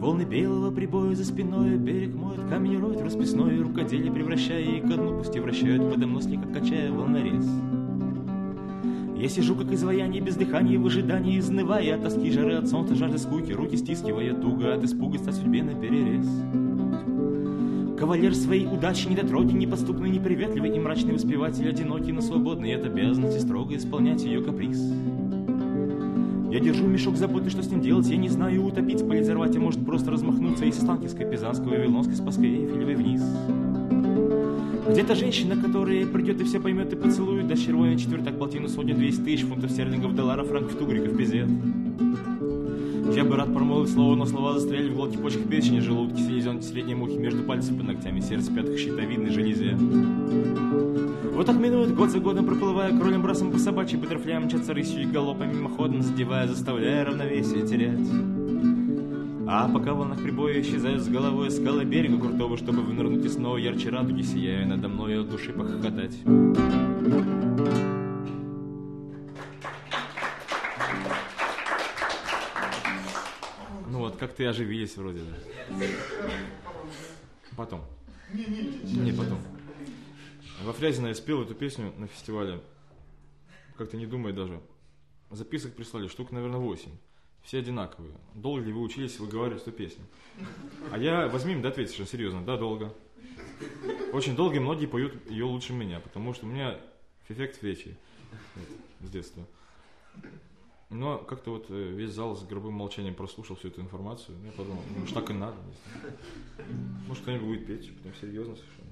Волны белого прибоя за спиной, берег моет, камень роет в расписное, рукоделие превращая и ко дну пусть и вращают подо мной, слегка качая волнорез. Я сижу, как изваяние, без дыхания, в ожидании, изнывая от тоски, жары от солнца, жажды скуки, руки стискивая туго, от испуга стать судьбе наперерез. Кавалер своей удачи, недотрогий, непоступный, неприветливый и мрачный воспеватель, одинокий, но свободный, от обязанности строго исполнять ее каприз. Я держу мешок заботы, что с ним делать, я не знаю, утопить, спалить, взорвать, а может просто размахнуться и со Станкинской, Пизанской, Вавилонской, Спасской, Эйфелевой вниз. Где-то женщина, которая придет и все поймет и поцелует, даст червоный четвертак, полтину, сотню, 200 тысяч фунтов стерлингов, долларов, франков, тугриков, пизет. Я бы рад промолвить слово, но слова застряли в глотке, почках, печени, желудке, селезенке, средней мухи, между пальцев под ногтями, сердце, пятых, щитовидной железе. Вот так минует год за годом, проплывая кролем, брасом по собачьей, баттерфляем, мчатся рысью и галопом, мимоходом, задевая, заставляя равновесие терять. А пока в волнах прибоя исчезают с головой скалы берега крутого, чтобы вынырнуть и снова ярче радуги, сияя надо мной, от души похохотать. Ну вот, как-то и оживились вроде, да. Потом. Не потом. Во Фрязино я спел эту песню на фестивале, как-то не думая даже. Записок прислали, штук, наверное, 8. Все одинаковые. Долго ли вы учились выговаривать эту песню? А я, возьми им, да, ответь совершенно серьезно. Да, долго. Очень долго, и многие поют ее лучше меня, потому что у меня эффект речи вот, с детства. Но как-то вот весь зал с гробым молчанием прослушал всю эту информацию. Я подумал, может, так и надо. Может, кто-нибудь будет петь, прям серьезно совершенно.